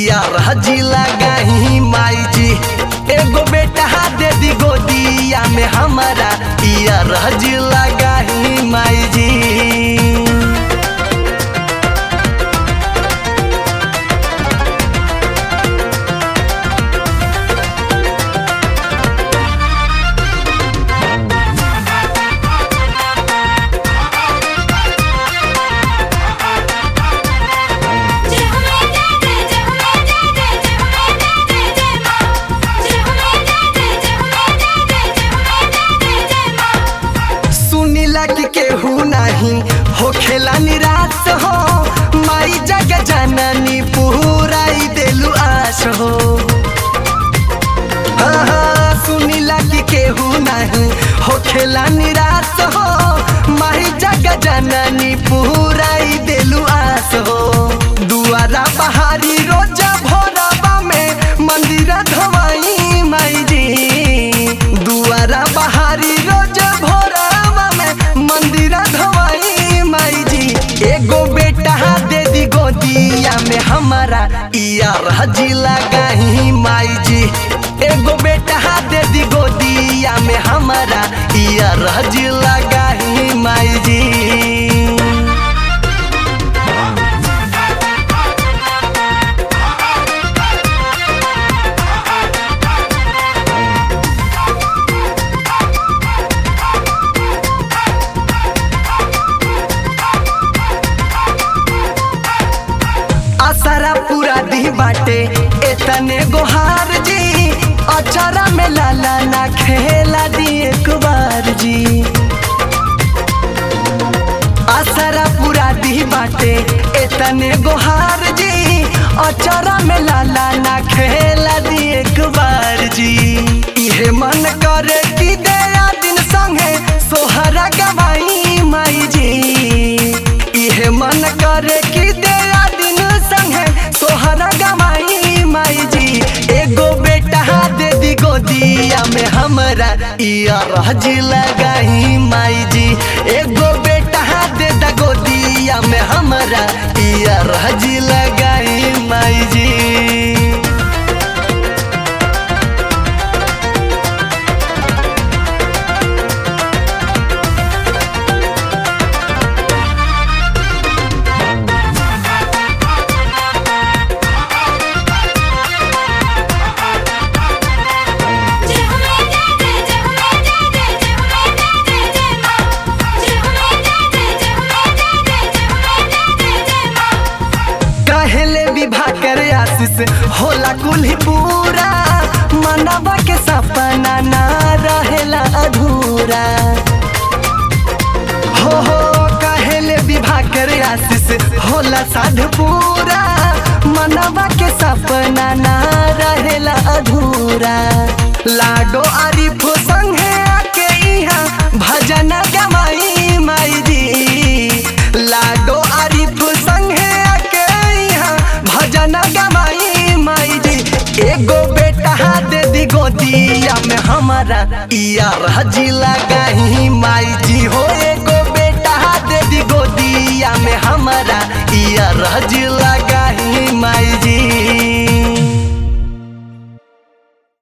यार हजी लगाही माई जी। एगो बेटा दे दी गोदिया में हमारा यार हजी लगाही माई जी। कि केहू नहीं हो खेला निराश हो, माई जग जननी पूराई देलु आश हो। सुनीला कि केहू नहीं हो खेला निराश हो, माई जग जननी पूराई देलु आश हो। दुआरा बहारी रोजा भोरबा में मंदिर धोवाई माई जी। दुआरा बहारी रोजा भोरबा में मंदिर धोवाई माई जी। एगो बेटा दे दी गोदिया में हमारा यार हजी लगाही माई जी। एगो बेटा दे दी गोदिया में हमारा यार हजी लगाही माई जी। आसारा पूरा दी बाटे एतने गोहार जी। अचारा में लाला ना खेला दी एक बार जी। आसारा पूरा दी बाटे एतने गोहार जी। अचारा में लाला ना खेला दी एक बार जी। इहे मन करे कि दया दिन संगे सोहरा गवाई माई जी। इहे मन करे कि दया दिन संगे सोहरा गवाई माई जी। एगो बेटा दे दी गोदिया में हमरा यार हजी लगाही माई जी। एगो बेटा दे दा गोदिया में हमरा यार हजी लगाही माई जी। कहले विवाह करे आशीष होला कुल्ही पूरा, मनवा के सपना ना रहेला अधूरा। हो कहले विवाह करे आशीष होला साध पूरा, मनवा के सपना ना रहेला अधूरा। लाडो आरिफ संगे आके इहाँ भजन गवाई माई जी। लाडो आरिफ संगे भजन गवाई माई जी। एगो बेटा दे दी गोदिया में हमारा यार हजी लगाही माई जी।